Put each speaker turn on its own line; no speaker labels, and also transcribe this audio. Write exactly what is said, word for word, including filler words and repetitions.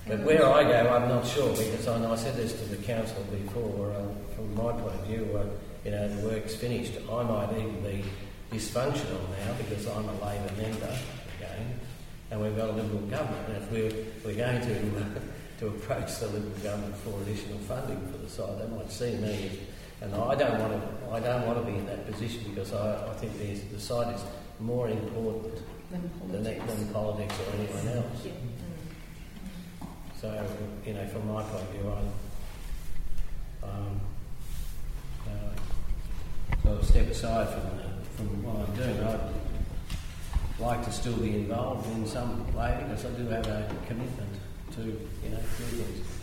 But where I go, I'm not sure, because I know I said this to the council before, um, from my point of view, uh, you know, the work's finished. I might even be dysfunctional now because I'm a Labor member again, and we've got a Liberal government. And if we're, we're going to, uh, to approach the Liberal government for additional funding for the site, they might see me as, and I don't want to. I don't want to be in that position because I, I think the, the site is more important
than
than, than politics or anyone else.
Yeah.
So, you know, from my point of view, I um, uh, sort of step aside from the, from what I'm doing. I'd like to still be involved in some way because I do have a commitment to, you know, do things.